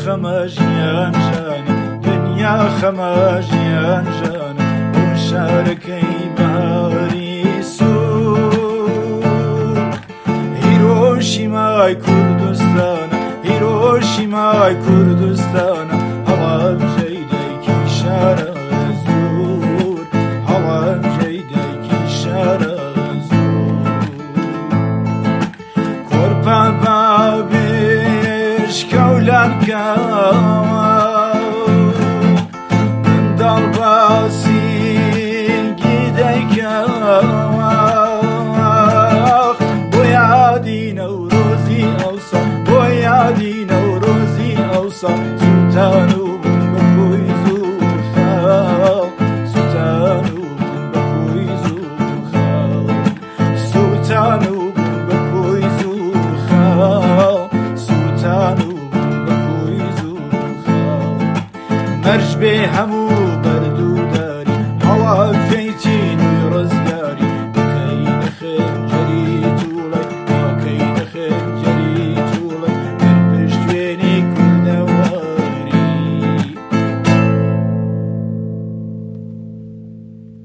خەمەژیان ژانە دنیا خەمەژیان ژانە بۆ شارەکەی بەهاری سوور هیرۆشیمای کوردستانە هیرۆشیمای کوردستانە هەڵابژەی دایکی شارە زوور هەڵابژەی دایکی شارە زوور کۆرپا باوێش کەولانکەوە منداڵ باسینگی دایکەوە بۆ یادی نەورۆزی ئەوسا بۆ یادی نەورۆزی ئەوسا سوتان و بەخۆی زوو خاو سوتان و بەخۆی زوو خاو سوتان و بەخۆی زوو خاو سوتان و بەخۆی زوو خاو مەرج بێ هەموو